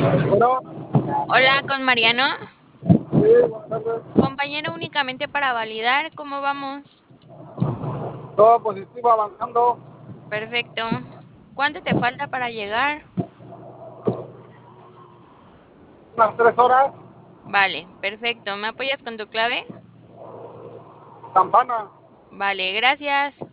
Bueno, Hola, con Mariano. sí, buenas tardes. Compañero, únicamente para validar cómo vamos. Todo positivo, avanzando Perfecto. ¿Cuánto te falta para llegar? unas 3 horas. Vale, perfecto. ¿Me apoyas con tu clave? Campana. Vale, gracias.